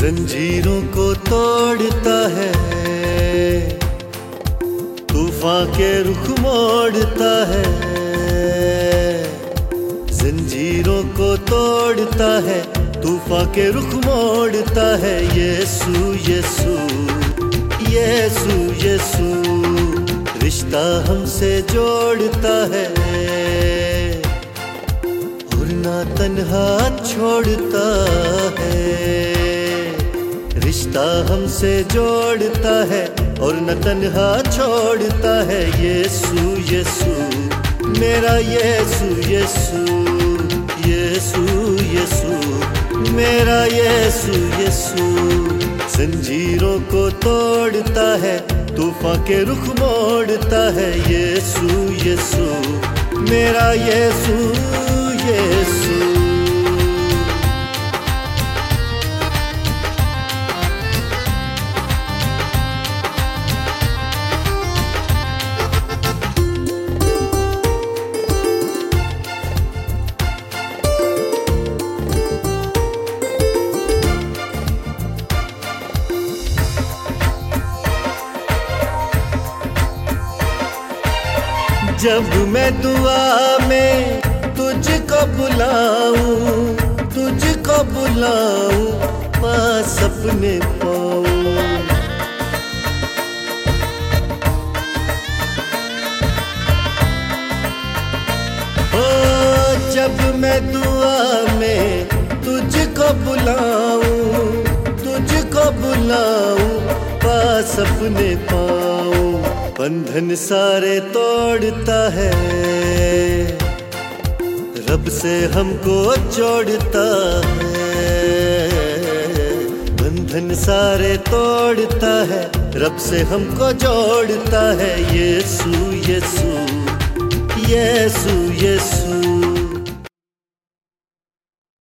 जंजीरों को तोड़ता है, तूफान के रुख मोड़ता है। जंजीरों को तोड़ता है, तूफान के रुख मोड़ता है। यीशु यीशु यीशु यीशु रिश्ता हमसे जोड़ता है और ना तन्हा छोड़ता है। रिश्ता हमसे जोड़ता है और न तन्हा छोड़ता है। यीशु यीशु मेरा यीशु यीशु यीशु यीशु मेरा यीशु यीशु। जंजीरों को तोड़ता है, तूफान के रुख मोड़ता है। यीशु यीशु मेरा यीशु यीशु। जब मैं दुआ में तुझको बुलाऊं, तुझको बुलाऊं, पास अपने पाऊं। ओ जब मैं दुआ में तुझको बुलाऊं, तुझको बुलाऊं, पास अपने पाऊं। बंधन सारे तोड़ता है, रब से हमको जोड़ता है। बंधन सारे तोड़ता है, रब से हमको जोड़ता है। यीशु यीशु यीशु यीशु